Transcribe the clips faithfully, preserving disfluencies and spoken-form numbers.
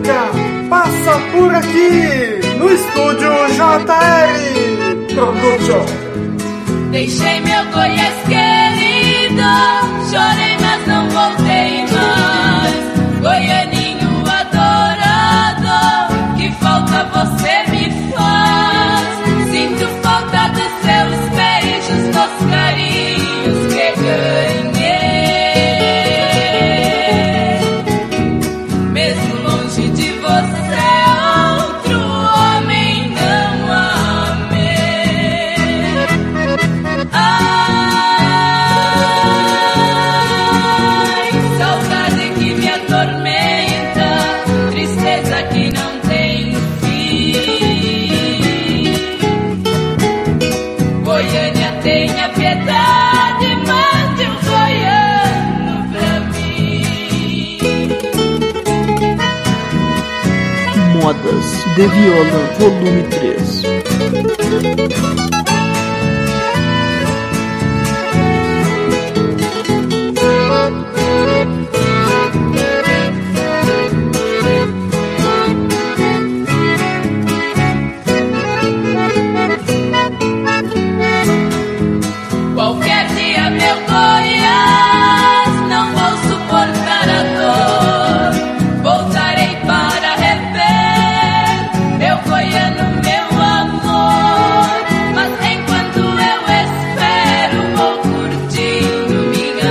música passa por aqui, no estúdio J R Production. Deixei meu Goiás querido, chorei mas não voltei mais. Goianinho adorado, que falta você me faz. Sinto falta dos seus beijos, dos carinhos que ganhei. Mesmo longe de você, outro homem não amei. Ai, saudade que me atormenta, tristeza que não tem fim. Goiânia, tenha piedade, mande um goiano pra mim. Modas de Viola, volume três. Qualquer dia, meu Goiás, não vou suportar a dor. Voltarei para rever meu goiano, meu amor. Mas enquanto eu espero, vou curtindo minha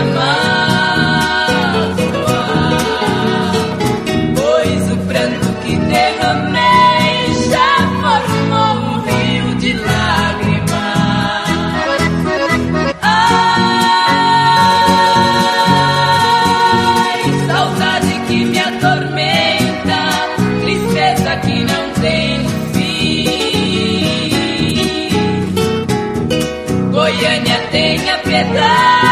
mágoa. Pois o pranto que derramei já formou um rio de lágrimas. Ai, saudade que me atormenta, tristeza que não tem fim. Goiânia, tenha piedade.